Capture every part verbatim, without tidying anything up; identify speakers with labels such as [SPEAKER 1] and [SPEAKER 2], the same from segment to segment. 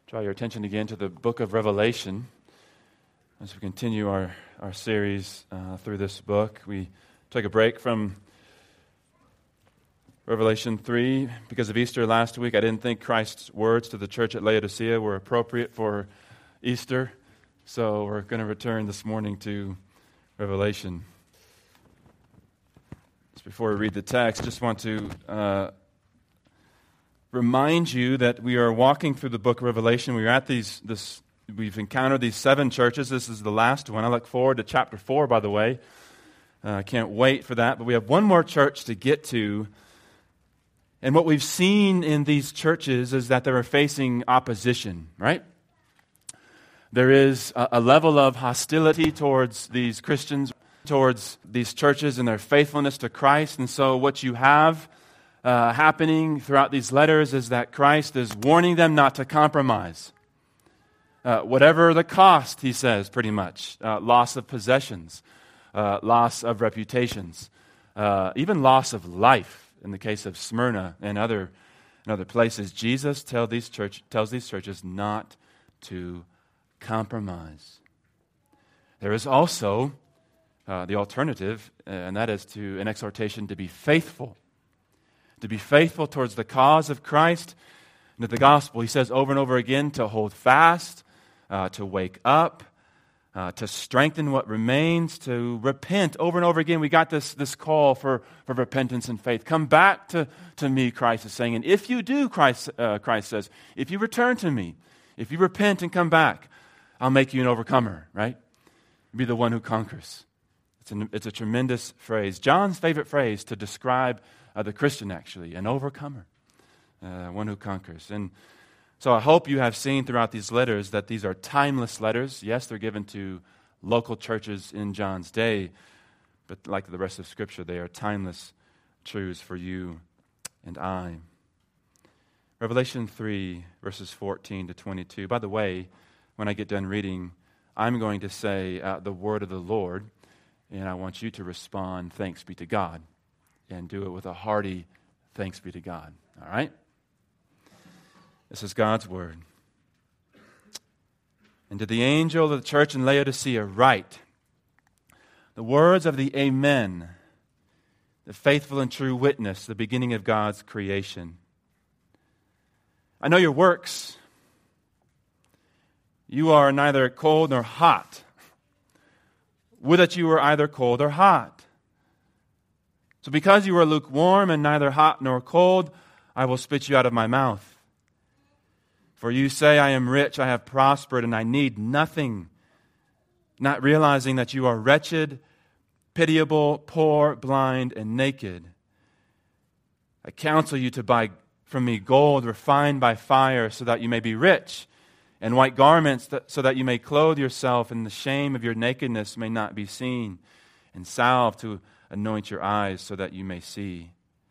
[SPEAKER 1] Draw your attention again to the book of Revelation. As we continue our, our series uh, through this book, we take a break from Revelation three. Because of Easter last week, I didn't think Christ's words to the church at Laodicea were appropriate for Easter, so we're going to return this morning to Revelation. Just before we read the text, just want to uh, remind you that we are walking through the book of Revelation. We're at these, this, we've encountered these seven churches. This is the last one. I look forward to chapter four, by the way. Uh, I can't wait for that. But we have one more church to get to. And what we've seen in these churches is that they're facing opposition, right? There is a, a level of hostility towards these Christians, towards these churches and their faithfulness to Christ. And so what you have Uh, happening throughout these letters is that Christ is warning them not to compromise. Uh, whatever the cost, he says, pretty much. Uh, loss of possessions, uh, loss of reputations, uh, even loss of life in the case of Smyrna and other, and other places. Jesus tell these church, tells these churches not to compromise. There is also uh, the alternative, and that is to an exhortation to be faithful. To be faithful towards the cause of Christ and to the gospel. He says over and over again to hold fast, uh, to wake up, uh, to strengthen what remains, to repent. Over and over again, we got this, this call for, for repentance and faith. Come back to, to me, Christ is saying. And if you do, Christ, uh, Christ says, if you return to me, if you repent and come back, I'll make you an overcomer, right? Be the one who conquers. It's, an, it's a tremendous phrase. John's favorite phrase to describe Uh, the Christian, actually, an overcomer, uh, one who conquers. And so I hope you have seen throughout these letters that these are timeless letters. Yes, they're given to local churches in John's day, but like the rest of Scripture, they are timeless truths for you and I. Revelation three, verses fourteen to twenty-two. By the way, when I get done reading, I'm going to say uh, the word of the Lord, and I want you to respond, thanks be to God. And do it with a hearty thanks be to God. All right? This is God's word. And to the angel of the church in Laodicea write, the words of the Amen, the faithful and true witness, the beginning of God's creation. I know your works. You are neither cold nor hot. Would that you were either cold or hot. So because you are lukewarm and neither hot nor cold, I will spit you out of my mouth. For you say, I am rich, I have prospered, and I need nothing, not realizing that you are wretched, pitiable, poor, blind, and naked. I counsel you to buy from me gold refined by fire so that you may be rich, and white garments so that you may clothe yourself and the shame of your nakedness may not be seen, and salve to anoint your eyes so that you may see.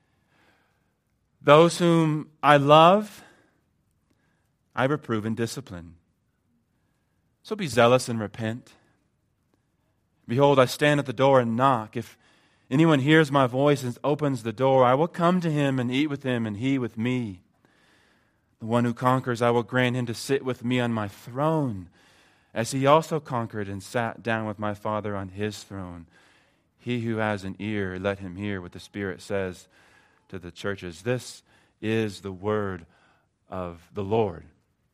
[SPEAKER 1] Those whom I love, I reprove and discipline. So be zealous and repent. Behold, I stand at the door and knock. If anyone hears my voice and opens the door, I will come to him and eat with him and he with me. The one who conquers, I will grant him to sit with me on my throne, as he also conquered and sat down with my Father on his throne. He who has an ear, let him hear what the Spirit says to the churches. This is the word of the Lord.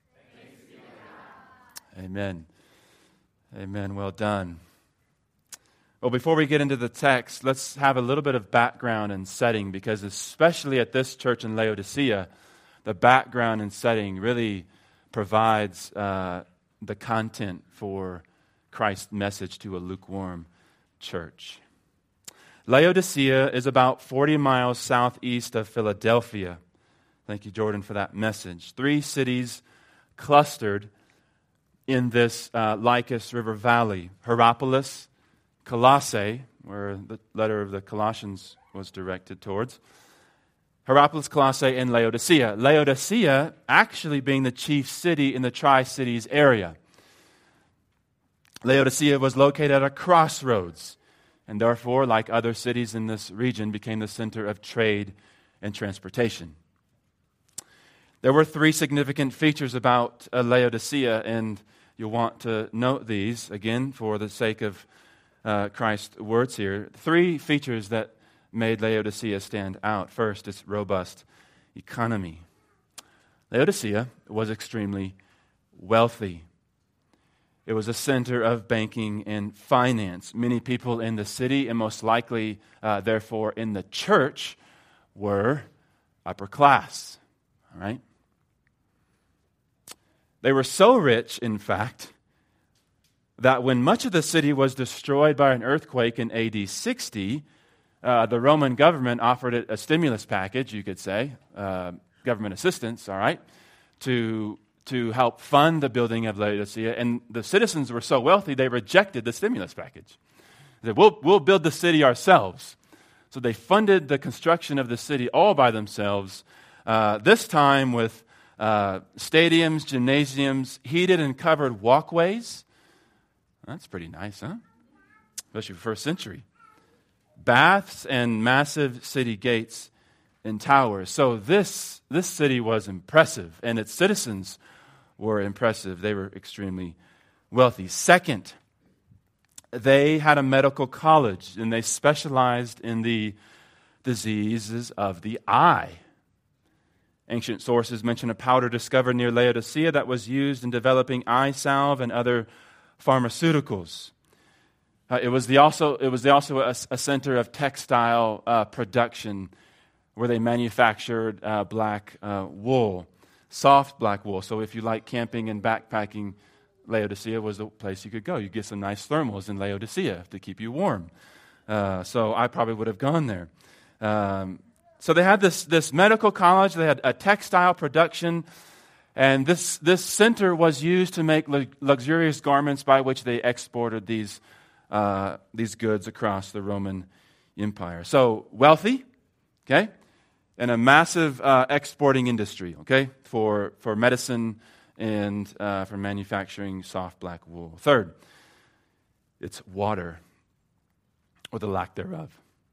[SPEAKER 1] Amen. Amen. Well done. Well, before we get into the text, let's have a little bit of background and setting, because especially at this church in Laodicea, the background and setting really provides uh, the content for Christ's message to a lukewarm church. Laodicea is about forty miles southeast of Philadelphia. Thank you, Jordan, for that message. Three cities clustered in this uh, Lycus River Valley. Hierapolis, Colossae, where the letter of the Colossians was directed towards. Hierapolis, Colossae, and Laodicea. Laodicea actually being the chief city in the Tri-Cities area. Laodicea was located at a crossroads, and therefore, like other cities in this region, became the center of trade and transportation. There were three significant features about uh, Laodicea, and you'll want to note these, again, for the sake of uh, Christ's words here. Three features that made Laodicea stand out. First, its robust economy. Laodicea was extremely wealthy. It was a center of banking and finance. Many people in the city, and most likely, uh, therefore, in the church, were upper class. All right? They were so rich, in fact, that when much of the city was destroyed by an earthquake in A D sixty, uh, the Roman government offered it a stimulus package, you could say, uh, government assistance, all right, to, to help fund the building of Laodicea. And the citizens were so wealthy, they rejected the stimulus package. They said, we'll, we'll build the city ourselves. So they funded the construction of the city all by themselves, uh, this time with Uh, stadiums, gymnasiums, heated and covered walkways. That's pretty nice, huh? Especially for first century. Baths and massive city gates and towers. So this, this city was impressive, and its citizens were impressive. They were extremely wealthy. Second, they had a medical college, and they specialized in the diseases of the eye. Ancient sources mention a powder discovered near Laodicea that was used in developing eye salve and other pharmaceuticals. Uh, it was the also it was the also a, a center of textile uh, production, where they manufactured uh, black uh, wool, soft black wool. So if you like camping and backpacking, Laodicea was the place you could go. You get some nice thermals in Laodicea to keep you warm. Uh, so I probably would have gone there. Um, So they had this, this medical college, they had a textile production, and this, this center was used to make lu- luxurious garments by which they exported these, uh, these goods across the Roman Empire. So wealthy, okay, and a massive uh, exporting industry, okay, for, for medicine and uh, for manufacturing soft black wool. Third, it's water, or the lack thereof.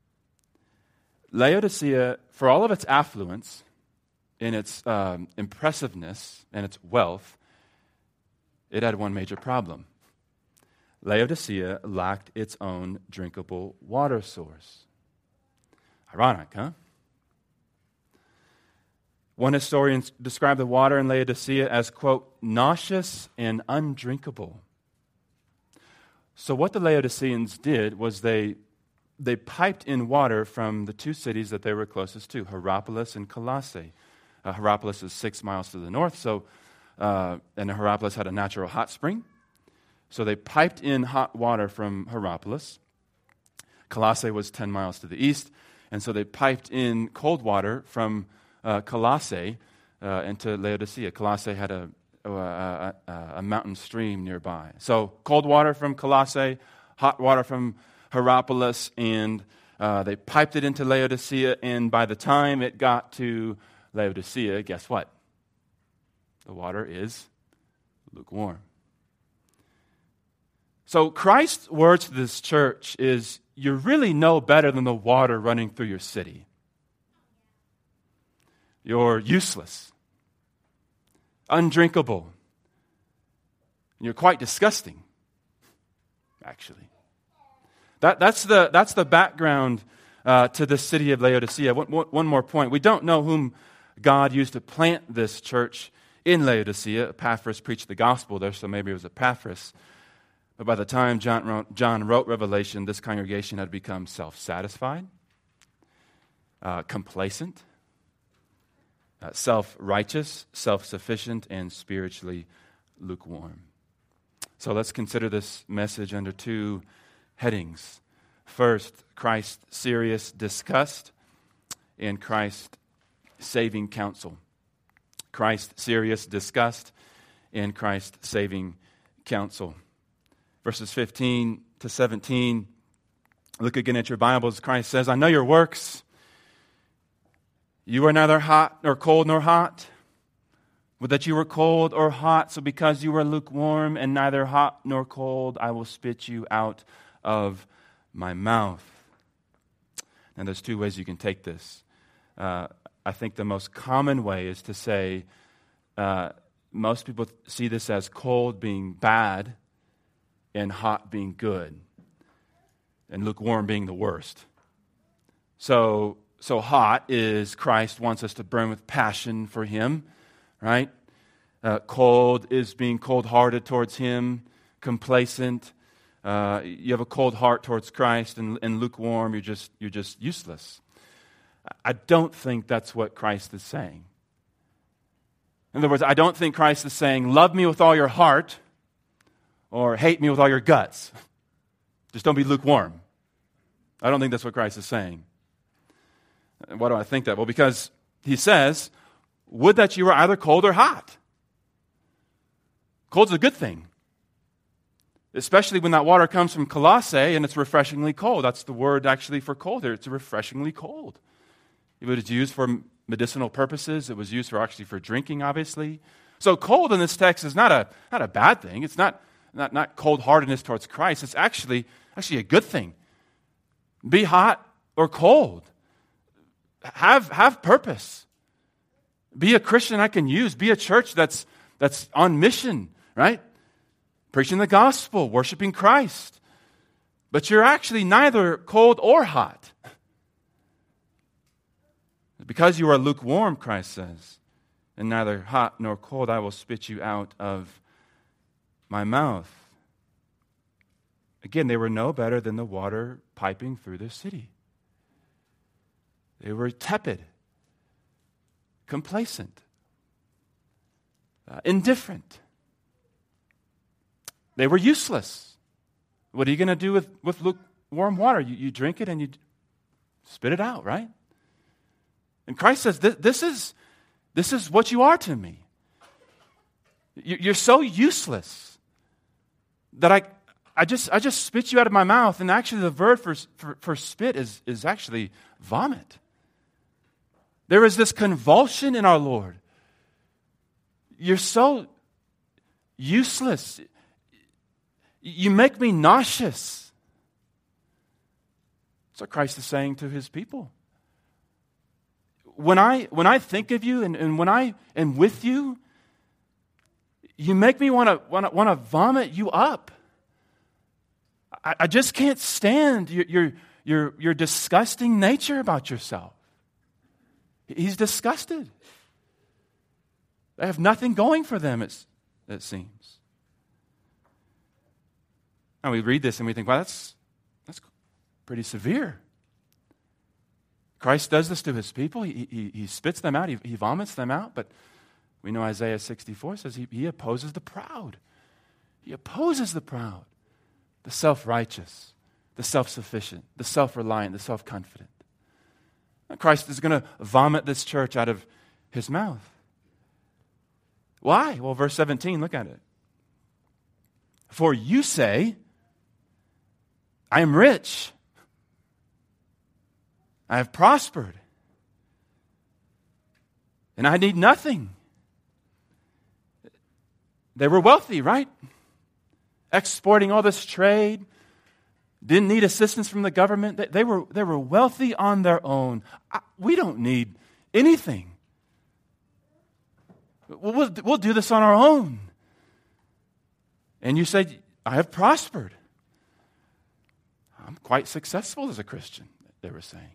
[SPEAKER 1] Laodicea, for all of its affluence, in its um, impressiveness and its wealth, it had one major problem. Laodicea lacked its own drinkable water source. Ironic, huh? One historian described the water in Laodicea as, quote, nauseous and undrinkable. So what the Laodiceans did was they They piped in water from the two cities that they were closest to, Hierapolis and Colossae. Uh, Hierapolis is six miles to the north, so uh, and Hierapolis had a natural hot spring. So they piped in hot water from Hierapolis. Colossae was ten miles to the east, and so they piped in cold water from uh, Colossae uh, into Laodicea. Colossae had a, a, a, a mountain stream nearby. So cold water from Colossae, hot water from Hierapolis, and uh, they piped it into Laodicea, and by the time it got to Laodicea, guess what? The water is lukewarm. So Christ's words to this church is, you're really no better than the water running through your city. You're useless, undrinkable, and you're quite disgusting, actually. That, that's, the, that's the background uh, to the city of Laodicea. One, one more point. We don't know whom God used to plant this church in Laodicea. Epaphras preached the gospel there, so maybe it was Epaphras. But by the time John wrote, John wrote Revelation, this congregation had become self-satisfied, uh, complacent, uh, self-righteous, self-sufficient, and spiritually lukewarm. So let's consider this message under two headings. First, Christ's serious disgust, and Christ's saving counsel. Christ's serious disgust and Christ's saving counsel. Verses fifteen to seventeen, look again at your Bibles. Christ says, I know your works. You are neither hot nor cold nor hot. Would that you were cold or hot, so because you were lukewarm and neither hot nor cold, I will spit you out of my mouth. Now, there's two ways you can take this. Uh, I think the most common way is to say, uh, most people see this as cold being bad and hot being good, and lukewarm being the worst. So, so hot is Christ wants us to burn with passion for Him, right? Uh, cold is being cold-hearted towards Him, complacent. Uh, you have a cold heart towards Christ, and, and lukewarm, you're just you're just useless. I don't think that's what Christ is saying. In other words, I don't think Christ is saying, love me with all your heart, or hate me with all your guts. Just don't be lukewarm. I don't think that's what Christ is saying. Why do I think that? Well, because He says, would that you were either cold or hot. Cold's a good thing. Especially when that water comes from Colossae and it's refreshingly cold. That's the word actually for cold here. It's refreshingly cold. It was used for medicinal purposes. It was used for actually for drinking, obviously. So cold in this text is not a not a bad thing. It's not not, not cold-heartedness towards Christ. It's actually actually a good thing. Be hot or cold. Have have purpose. Be a Christian I can use. Be a church that's that's on mission, right? Preaching the gospel, worshiping Christ. But you're actually neither cold or hot. Because you are lukewarm, Christ says, and neither hot nor cold, I will spit you out of my mouth. Again, they were no better than the water piping through the city. They were tepid, complacent, uh, indifferent. They were useless. What are you going to do with, with lukewarm water? You, you drink it and you spit it out, right? And Christ says, this, this is this is what you are to me. You're so useless that I I just I just spit you out of my mouth. And actually the verb for, for, for spit is, is actually vomit. There is this convulsion in our Lord. You're so useless. You make me nauseous. That's what Christ is saying to His people. When I when I think of you and, and when I am with you, you make me want to want to want to vomit you up. I, I just can't stand your, your your your disgusting nature about yourself. He's disgusted. They have nothing going for them, it, it seems. And we read this and we think, well, that's that's pretty severe. Christ does this to His people. He, he, he spits them out. He, he vomits them out. But we know Isaiah sixty-four says he, he opposes the proud. He opposes the proud, the self-righteous, the self-sufficient, the self-reliant, the self-confident. And Christ is going to vomit this church out of His mouth. Why? Well, verse seventeen, look at it. For you say, I am rich. I have prospered. And I need nothing. They were wealthy, right? Exporting all this trade. Didn't need assistance from the government. They, they, were, they were wealthy on their own. I, we don't need anything. We'll, we'll do this on our own. And you say, I have prospered. I'm quite successful as a Christian, they were saying.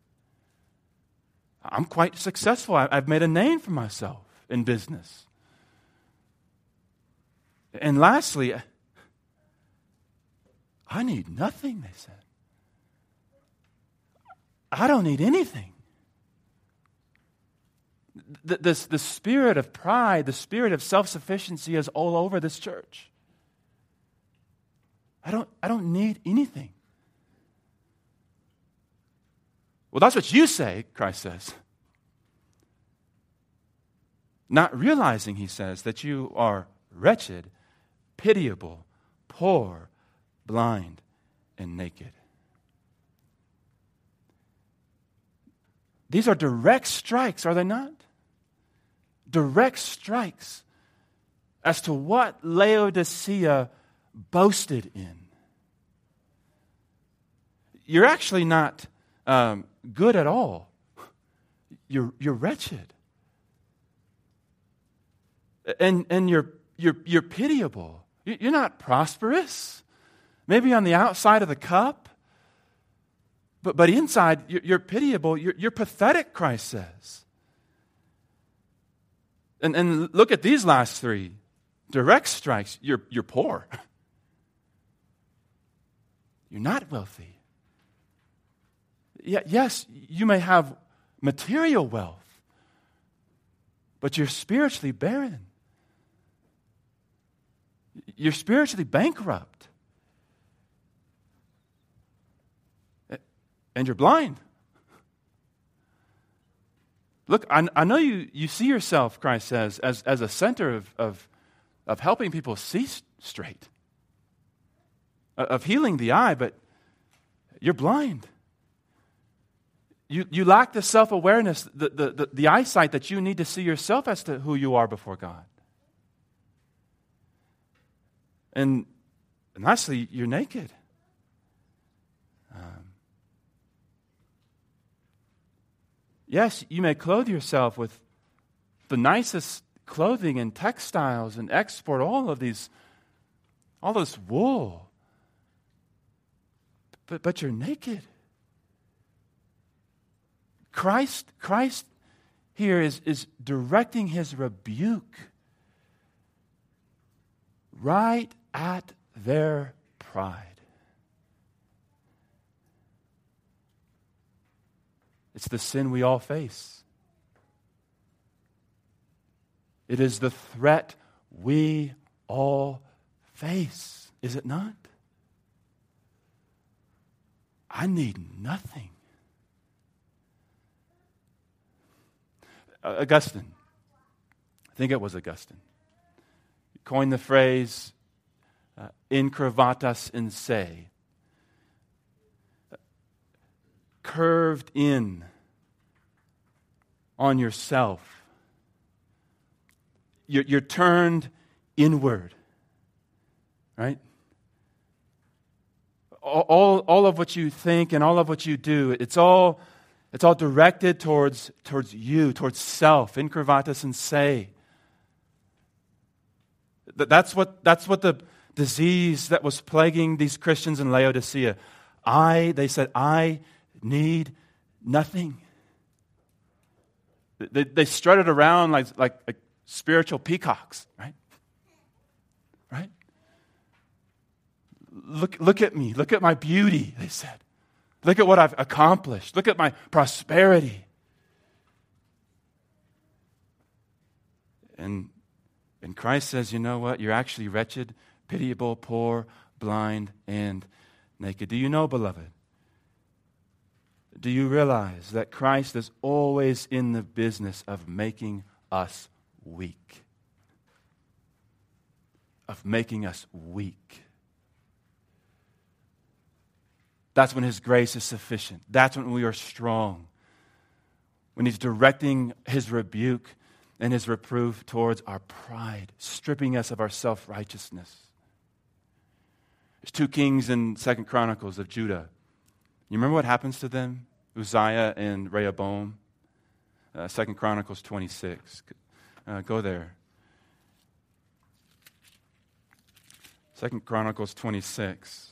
[SPEAKER 1] I'm quite successful. I've made a name for myself in business. And lastly, I need nothing, they said. I don't need anything. The, this, the spirit of pride, the spirit of self-sufficiency is all over this church. I don't, I don't need anything. Well, that's what you say, Christ says. Not realizing, He says, that you are wretched, pitiable, poor, blind, and naked. These are direct strikes, are they not? Direct strikes as to what Laodicea boasted in. You're actually not um, good at all. you're, you're wretched. And, and you're, you're, you're pitiable. You're not prosperous. Maybe on the outside of the cup, but, but inside you're, you're pitiable. You're, you're pathetic, Christ says. And, and look at these last three. Direct strikes. You're, you're poor. You're not wealthy. Yeah, yes, you may have material wealth, but you're spiritually barren. You're spiritually bankrupt. And you're blind. Look, I, I know you, you see yourself, Christ says, as, as a center of, of, of helping people see straight, of healing the eye, but you're blind. You, you lack the self-awareness, the, the, the, the eyesight that you need to see yourself as to who you are before God. And, and lastly, you're naked. Um, yes, you may clothe yourself with the nicest clothing and textiles and export all of these, all this wool. But, but you're naked. Christ, Christ here is, is directing his rebuke right at their pride. It's the sin we all face. It is the threat we all face, is it not? I need nothing. Augustine, I think it was Augustine, coined the phrase, uh, incurvatus in se, curved in on yourself. You're, you're turned inward, right? All, all, all of what you think and all of what you do, it's all, it's all directed towards, towards you, towards self, incurvatus in se. That's what, that's what the disease that was plaguing these Christians in Laodicea. I, they said, I need nothing. They, they strutted around like, like, like spiritual peacocks, right? Right? Look, look at me. Look at my beauty, they said. Look at what I've accomplished. Look at my prosperity. And And Christ says, you know what? You're actually wretched, pitiable, poor, blind, and naked. Do you know, beloved? Do you realize that Christ is always in the business of making us weak? Of making us weak. That's when his grace is sufficient. That's when we are strong. When he's directing his rebuke and his reproof towards our pride, stripping us of our self-righteousness. There's two kings in Second Chronicles of Judah. You remember what happens to them? Uzziah and Rehoboam. Uh, Second Chronicles twenty-six. Uh, go there. Second Chronicles twenty-six.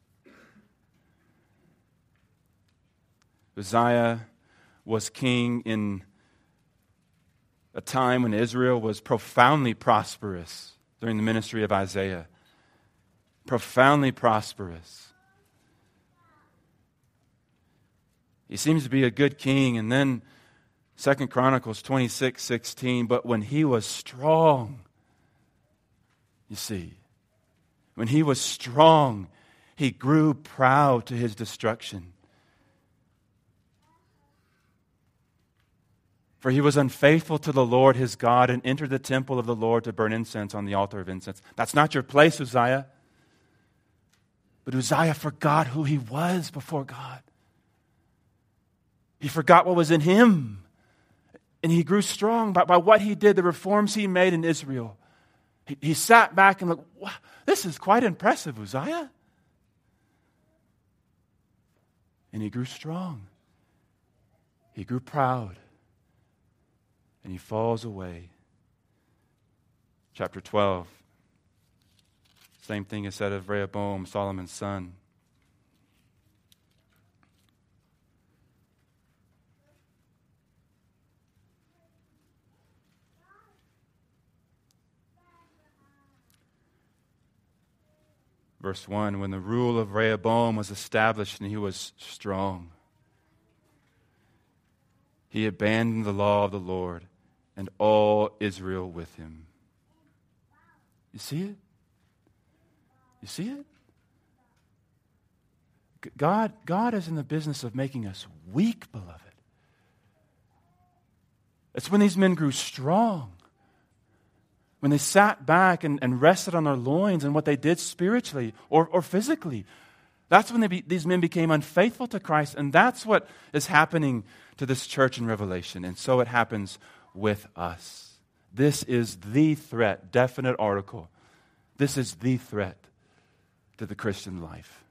[SPEAKER 1] Uzziah was king in a time when Israel was profoundly prosperous during the ministry of Isaiah. Profoundly prosperous. He seems to be a good king. And then Second Chronicles twenty-six sixteen, but when he was strong, you see, when he was strong, he grew proud to his destruction. For he was unfaithful to the Lord his God and entered the temple of the Lord to burn incense on the altar of incense. That's not your place, Uzziah. But Uzziah forgot who he was before God. He forgot what was in him. And he grew strong by, by what he did, the reforms he made in Israel. He, he sat back and looked, wow, this is quite impressive, Uzziah. And he grew strong. He grew proud. and he falls away. Chapter twelve. Same thing is said of Rehoboam, Solomon's son. Verse one, when the rule of Rehoboam was established and he was strong, he abandoned the law of the Lord and all Israel with him. You see it? You see it? God, God is in the business of making us weak, beloved. It's when these men grew strong, when they sat back and, and rested on their loins and what they did spiritually or, or physically. That's when they be, these men became unfaithful to Christ, and that's what is happening to this church in Revelation. And so it happens with us. This is the threat, definite article. This is the threat to the Christian life.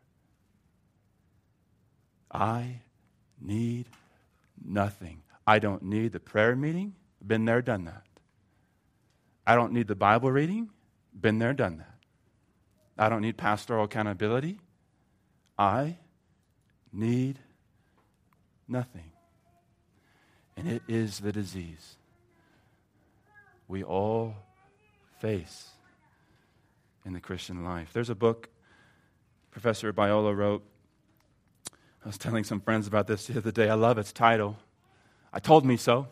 [SPEAKER 1] I need nothing. I don't need the prayer meeting. Been there, done that. I don't need the Bible reading. Been there, done that. I don't need pastoral accountability. I need nothing. And it is the disease we all face in the Christian life. There's a book Professor Biola wrote. I was telling some friends about this the other day. I love its title. I told me so.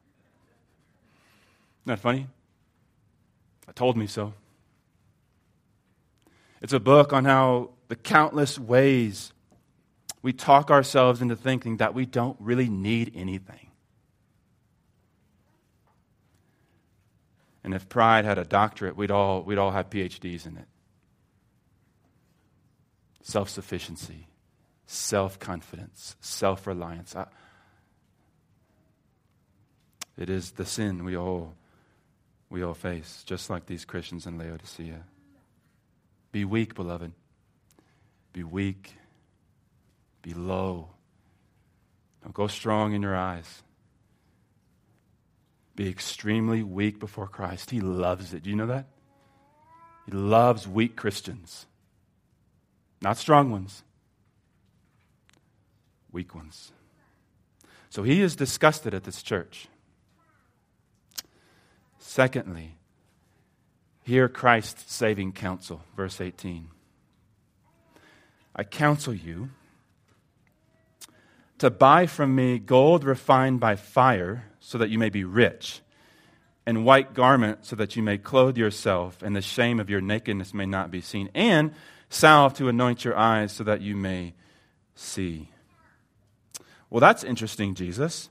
[SPEAKER 1] Isn't that funny? I told me so. It's a book on how the countless ways we talk ourselves into thinking that we don't really need anything. And if pride had a doctorate, we'd all, we'd all have P H Ds in it. Self-sufficiency, self-confidence, self-reliance. I, it is the sin we all, we all face, just like these Christians in Laodicea. Be weak, beloved. Be weak. Be low. Don't go strong in your eyes. Be extremely weak before Christ. He loves it. Do you know that? He loves weak Christians. Not strong ones. Weak ones. So he is disgusted at this church. Secondly, hear Christ's saving counsel. Verse eighteen. I counsel you to buy from me gold refined by fire, so that you may be rich, and white garment, so that you may clothe yourself, and the shame of your nakedness may not be seen, and salve to anoint your eyes, so that you may see. Well, that's interesting, Jesus.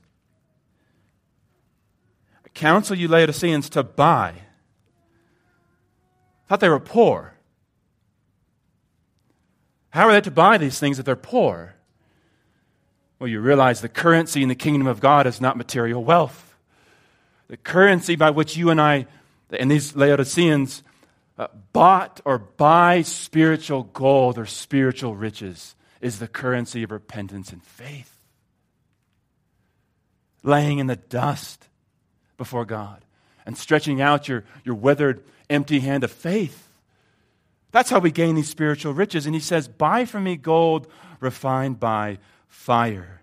[SPEAKER 1] I counsel you Laodiceans to buy. I thought they were poor. How are they to buy these things if they're poor? Well, you realize the currency in the kingdom of God is not material wealth. The currency by which you and I, and these Laodiceans, uh, bought or buy spiritual gold or spiritual riches is the currency of repentance and faith. Laying in the dust before God and stretching out your, your withered, empty hand of faith. That's how we gain these spiritual riches. And he says, buy from me gold refined by fire.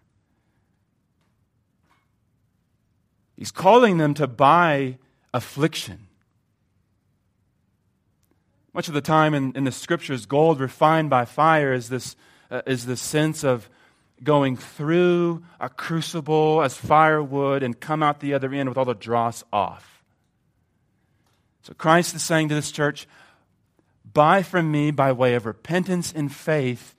[SPEAKER 1] He's calling them to buy affliction. Much of the time in, in the scriptures, gold refined by fire is this uh, is the sense of going through a crucible as firewood and come out the other end with all the dross off. So Christ is saying to this church, buy from me by way of repentance and faith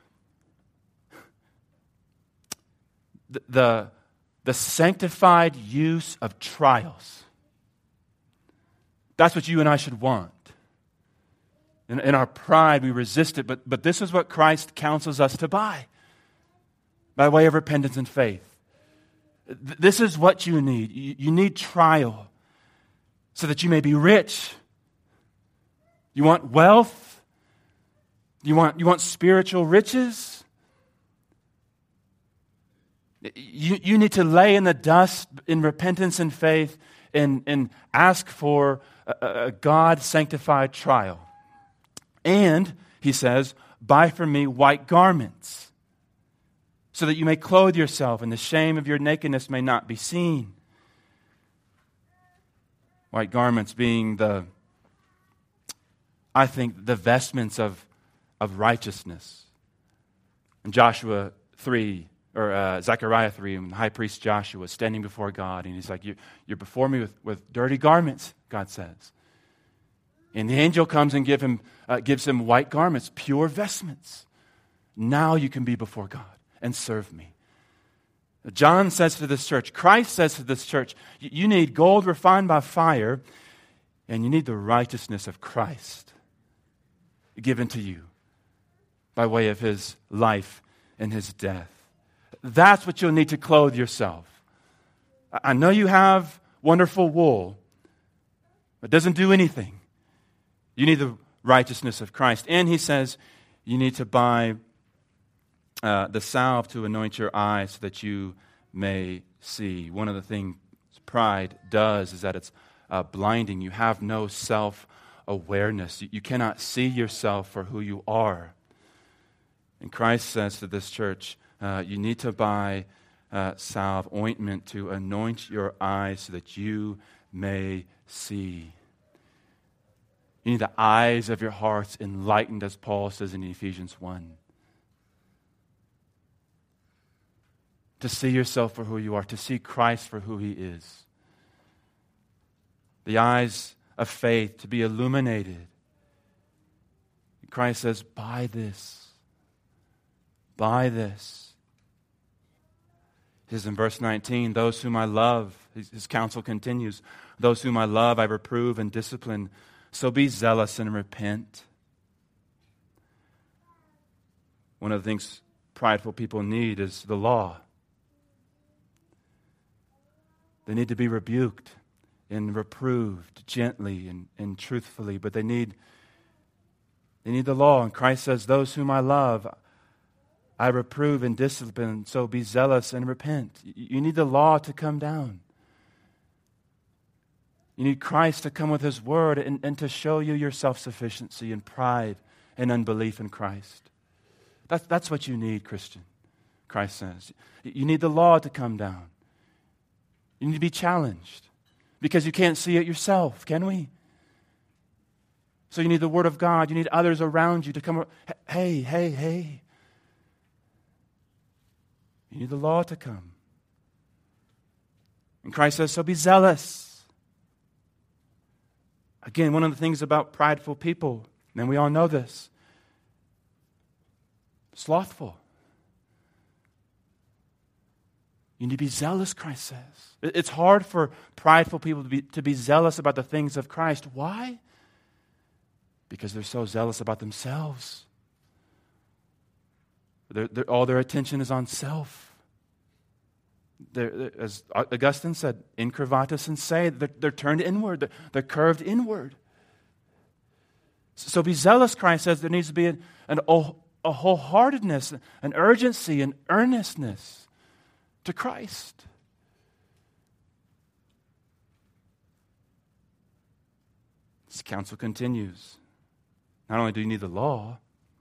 [SPEAKER 1] the, the, the sanctified use of trials. That's what you and I should want. In, in our pride, we resist it, but, but this is what Christ counsels us to buy by way of repentance and faith. Th- this is what you need. You, you need trial so that you may be rich. You want wealth? You want, you want spiritual riches? You, you need to lay in the dust in repentance and faith and, and ask for a, a God-sanctified trial. And, he says, buy for me white garments so that you may clothe yourself and the shame of your nakedness may not be seen. White garments being the, I think, the vestments of, of righteousness. In Joshua three, or uh, Zechariah three, when the high priest Joshua is standing before God, and he's like, you, you're before me with, with dirty garments, God says. And the angel comes and give him, uh, gives him white garments, pure vestments. Now you can be before God and serve me. John says to this church, Christ says to this church, you need gold refined by fire, and you need the righteousness of Christ given to you by way of his life and his death. That's what you'll need to clothe yourself. I know you have wonderful wool, but it doesn't do anything. You need the righteousness of Christ. And he says you need to buy uh, the salve to anoint your eyes so that you may see. One of the things pride does is that it's uh, blinding. You have no self-awareness. You, you cannot see yourself for who you are. And Christ says to this church, uh, you need to buy uh, salve, ointment to anoint your eyes so that you may see. You need the eyes of your hearts enlightened, as Paul says in Ephesians one. To see yourself for who you are, to see Christ for who he is. The eyes of faith to be illuminated. Christ says, buy this. Buy this. He says in verse nineteen, those whom I love, his, his counsel continues, those whom I love I reprove and discipline. So be zealous and repent. One of the things prideful people need is the law. They need to be rebuked and reproved gently and, and truthfully, but they need, they need the law. And Christ says, those whom I love, I reprove and discipline, so be zealous and repent. You need the law to come down. You need Christ to come with his word and, and to show you your self-sufficiency and pride and unbelief in Christ. That's, that's what you need, Christian, Christ says. You need the law to come down. You need to be challenged because you can't see it yourself, can we? So you need the word of God. You need others around you to come. Hey, hey, hey. You need the law to come. And Christ says, so be zealous. Again, one of the things about prideful people, and we all know this, slothful. You need to be zealous, Christ says. It's hard for prideful people to be, to be zealous about the things of Christ. Why? Because they're so zealous about themselves. They're, they're, all their attention is on self. They're, they're, as Augustine said, incurvatus in se, they're, they're turned inward, they're, they're curved inward. So be zealous, Christ says. There needs to be an, an, a wholeheartedness, an urgency, an earnestness to Christ. This counsel continues. Not only do you need the law,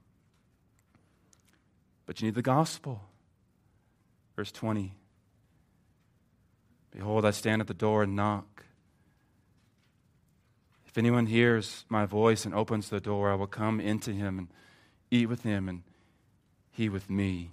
[SPEAKER 1] but you need the gospel. Verse twenty. Behold, I stand at the door and knock. If anyone hears my voice and opens the door, I will come into him and eat with him and he with me.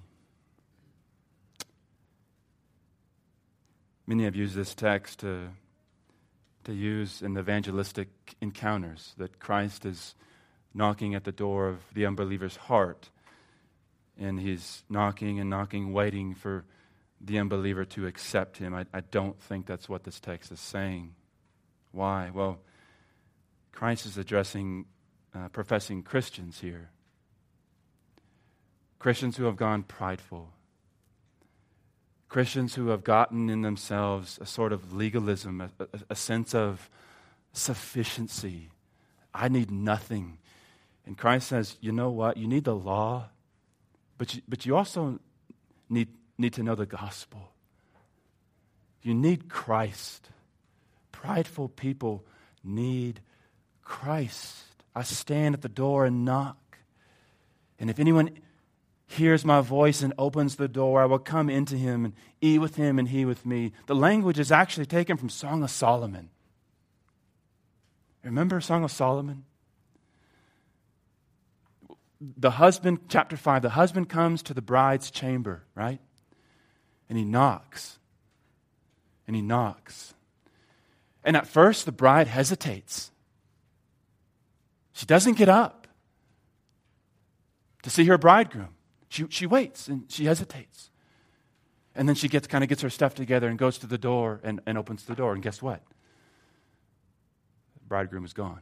[SPEAKER 1] Many have used this text to, to use in evangelistic encounters, that Christ is knocking at the door of the unbeliever's heart, and he's knocking and knocking, waiting for the unbeliever to accept him. I, I don't think that's what this text is saying. Why? Well, Christ is addressing uh, professing Christians here. Christians who have gone prideful. Christians who have gotten in themselves a sort of legalism, a, a, a sense of sufficiency. I need nothing. And Christ says, you know what? You need the law, but you, but you also need need to know the gospel. You need Christ. Prideful people need Christ. I stand at the door and knock. And if anyone hears my voice and opens the door, I will come into him and eat with him and he with me. The language is actually taken from Song of Solomon. Remember Song of Solomon? The husband, chapter five, the husband comes to the bride's chamber, right? And he knocks. And he knocks. And at first, the bride hesitates. She doesn't get up to see her bridegroom. She, she waits and she hesitates. And then she gets kind of gets her stuff together and goes to the door and, and opens the door. And guess what? The bridegroom is gone.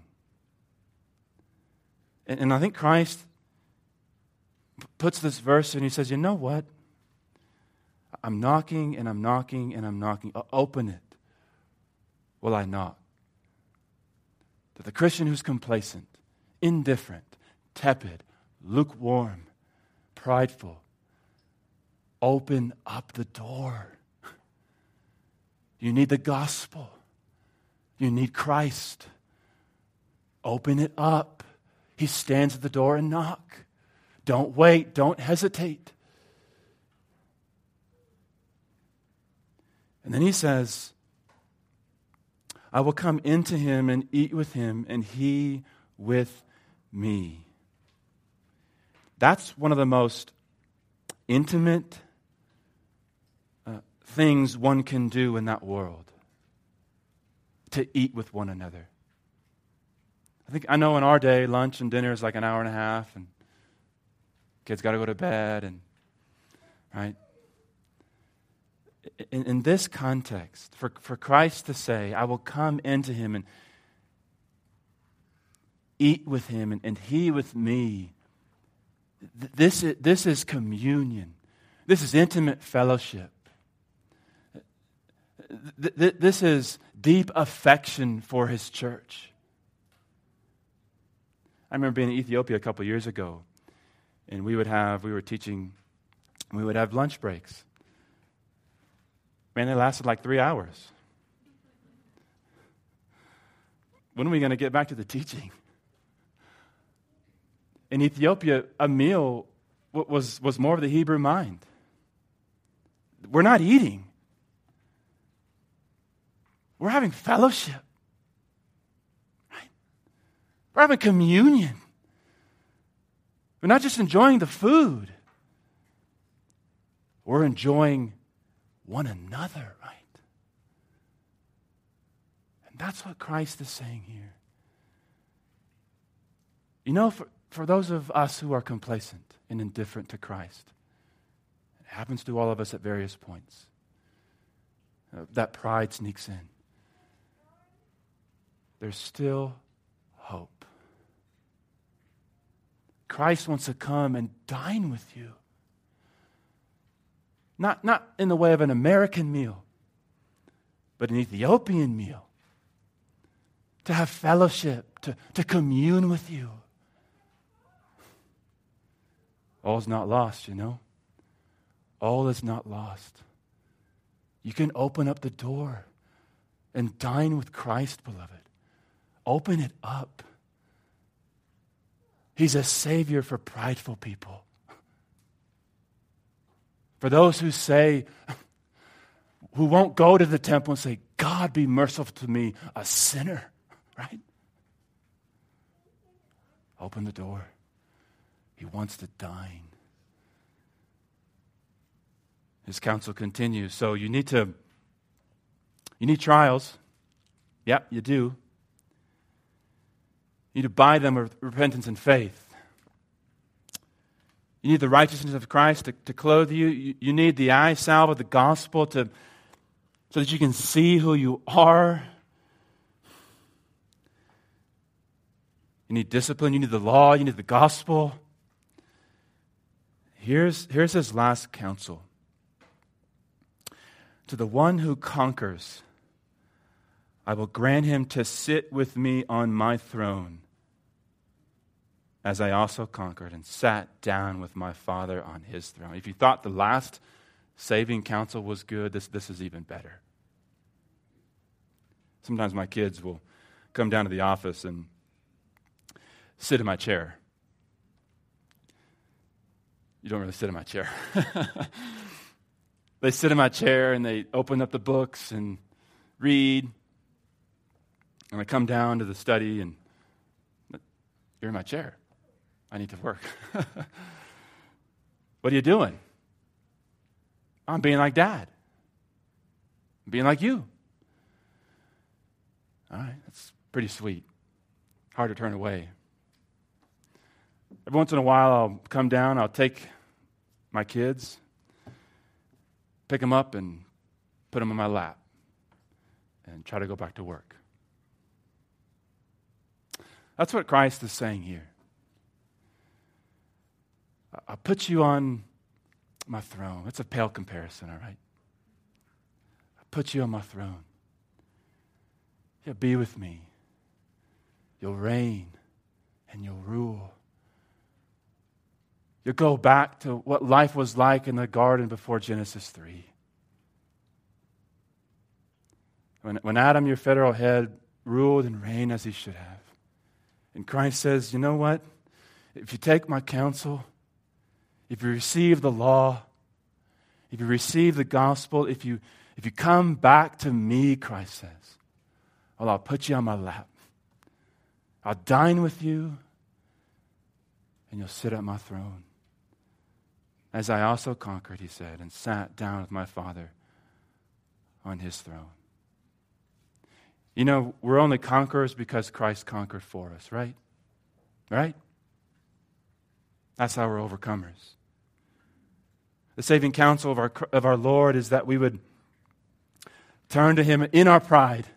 [SPEAKER 1] And, and I think Christ puts this verse and he says, you know what? I'm knocking and I'm knocking and I'm knocking. I'll open it while I knock. That the Christian who's complacent, indifferent, tepid, lukewarm, prideful, open up the door. You need the gospel. You need Christ. Open it up. He stands at the door and knock. Don't wait. Don't hesitate. And then he says, I will come into him and eat with him, and he with me. That's one of the most intimate uh, things one can do in that world, to eat with one another. I think I know in our day, lunch and dinner is like an hour and a half, and kids got to go to bed, and right. In, in this context, for, for Christ to say, I will come into him and eat with him, and, and he with me. This is, this is communion. This is intimate fellowship. This is deep affection for his church. I remember being in Ethiopia a couple of years ago, and we would have, we were teaching, we would have lunch breaks. Man, they lasted like three hours. When are we going to get back to the teaching? In Ethiopia, a meal was, was more of the Hebrew mind. We're not eating. We're having fellowship. Right? We're having communion. We're not just enjoying the food. We're enjoying one another, right? And that's what Christ is saying here. You know, for, for those of us who are complacent and indifferent to Christ, it happens to all of us at various points. Uh, that pride sneaks in. There's still hope. Christ wants to come and dine with you. Not, not in the way of an American meal, but an Ethiopian meal. To have fellowship, to, to commune with you. All is not lost, you know. All is not lost. You can open up the door and dine with Christ, beloved. Open it up. He's a Savior for prideful people. For those who say, who won't go to the temple and say, God, be merciful to me, a sinner, right? Open the door. He wants to dine. His counsel continues. So you need to, you need trials. Yep, you do. You need to buy them with repentance and faith. You need the righteousness of Christ to, to clothe you. you. You need the eye salve of the gospel to, so that you can see who you are. You need discipline. You need the law. You need the gospel. Here's, here's his last counsel. To the one who conquers, I will grant him to sit with me on my throne, as I also conquered and sat down with my Father on his throne. If you thought the last saving counsel was good. This, this is even better. Sometimes my kids will come down to the office and sit in my chair. You don't really sit in my chair. They sit in my chair and they open up the books and read. And I come down to the study and you're in my chair. I need to work. What are you doing? I'm being like Dad. I'm being like you. All right, that's pretty sweet. Hard to turn away. Every once in a while, I'll come down, I'll take my kids, pick them up, and put them in my lap, and try to go back to work. That's what Christ is saying here. I'll put you on my throne. That's a pale comparison, all right? I'll put you on my throne. You'll be with me. You'll reign and you'll rule. You'll go back to what life was like in the garden before Genesis three. When, when Adam, your federal head, ruled and reigned as he should have. And Christ says, you know what? If you take my counsel, if you receive the law, if you receive the gospel, if you, if you come back to me, Christ says, well, I'll put you on my lap. I'll dine with you, and you'll sit at my throne. As I also conquered, he said, and sat down with my Father on his throne. You know, we're only conquerors because Christ conquered for us, right? Right? That's how we're overcomers. The saving counsel of our, of our Lord is that we would turn to him in our pride,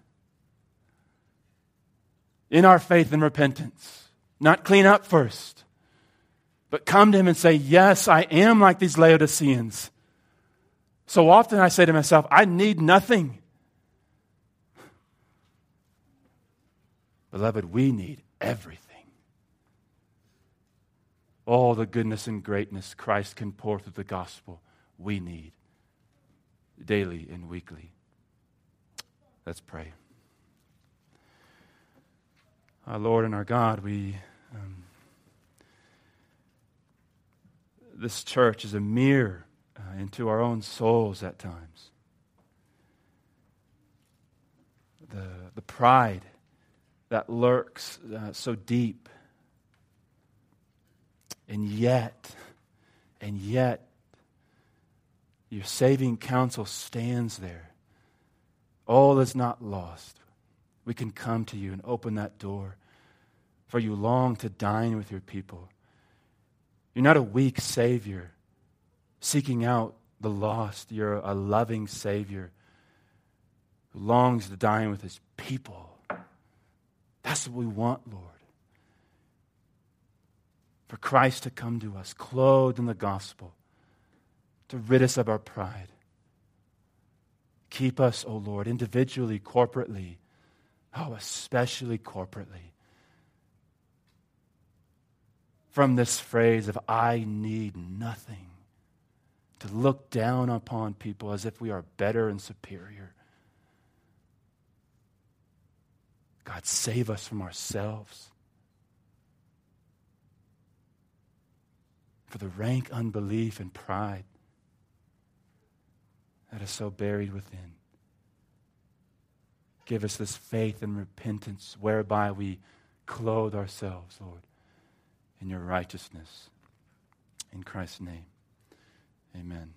[SPEAKER 1] in our faith and repentance. Not clean up first, but come to him and say, yes, I am like these Laodiceans. So often I say to myself, I need nothing. Beloved, we need everything. All the goodness and greatness Christ can pour through the gospel, we need daily and weekly. Let's pray. Our Lord and our God, we um, this church is a mirror uh, into our own souls at times. The, the pride that lurks uh, so deep. And yet, and yet, your saving counsel stands there. All is not lost. We can come to you and open that door, for you long to dine with your people. You're not a weak Savior seeking out the lost. You're a loving Savior who longs to dine with his people. That's what we want, Lord. For Christ to come to us, clothed in the gospel, to rid us of our pride. Keep us, O Lord, individually, corporately, oh, especially corporately, from this phrase of I need nothing, to look down upon people as if we are better and superior. God, save us from ourselves, for the rank unbelief and pride that is so buried within. Give us this faith and repentance whereby we clothe ourselves, Lord, in your righteousness. In Christ's name, amen.